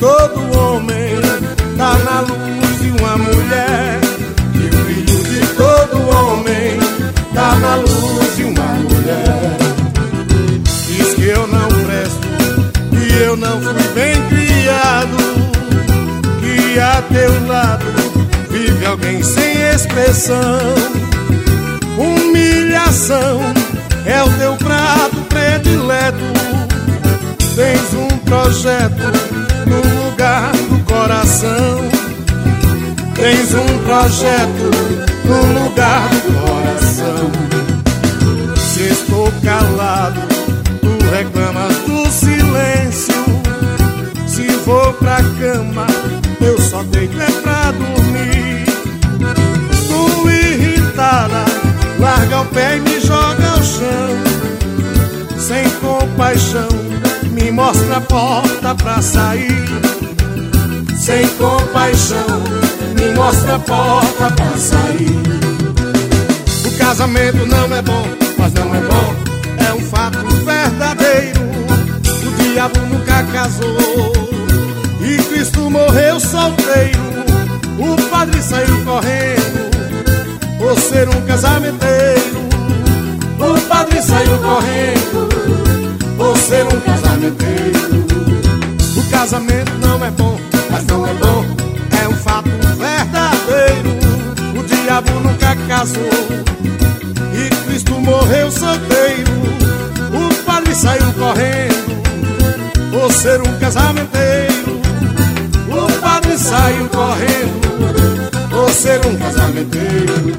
todo homem tá na luz de uma mulher. E o brilho de todo homem tá na luz de uma mulher. Diz que eu não presto, que eu não fui bem criado, que a teu lado vive alguém sem expressão. Humilhação é o teu prato predileto. Tens um projeto no lugar do coração. Tens um projeto no lugar do coração. Se estou calado, tu reclamas do silêncio. Se vou pra cama, eu só deito é pra dormir. Tu irritada, larga o pé e me joga ao chão. Sem compaixão, me mostra a porta pra sair. Sem compaixão, me mostra a porta pra sair. O casamento não é bom, mas não é bom, é um fato verdadeiro. O diabo nunca casou e Cristo morreu solteiro. O padre saiu correndo por ser um casamenteiro. O padre saiu correndo por ser um casamenteiro. O casamento não é bom, mas não é bom, é um fato verdadeiro. O diabo nunca casou e Cristo morreu solteiro. O padre saiu correndo por ser um casamenteiro. O padre saiu correndo por ser um casamenteiro.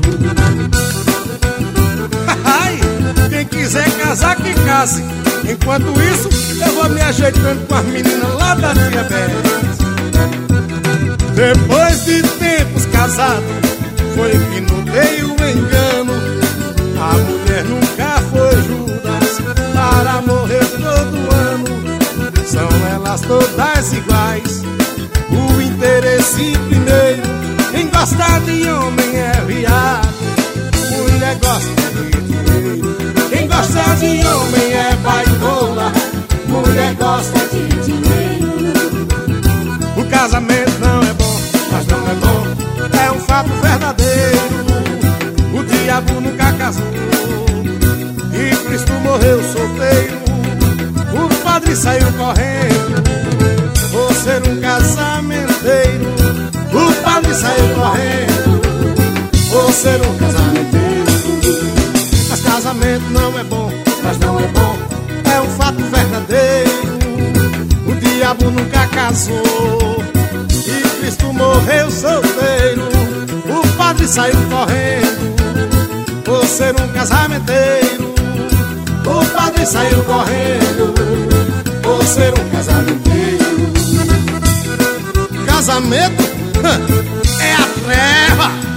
Quem quiser casar, que case. Enquanto isso, eu vou me ajeitando com as meninas lá da diabetes. Depois de tempos casados, foi que notei o engano. A mulher nunca foi Judas para morrer todo ano. São elas todas iguais, o interesse primeiro. Quem gosta de homem é viado, mulher gosta de dinheiro. Quem gosta de homem é baitola, mulher gosta de dinheiro. O casamento não é bom, mas não é bom, é um fato verdadeiro. O diabo nunca casou e Cristo morreu solteiro. O padre saiu correndo por ser um casamenteiro. O padre saiu correndo por ser um casamenteiro. Mas casamento não é bom, mas não é bom, é um fato verdadeiro. O diabo nunca casou e Cristo morreu solteiro. O padre saiu correndo por ser um casamenteiro. O padre saiu correndo por ser um casamenteiro. Casamento é a treva.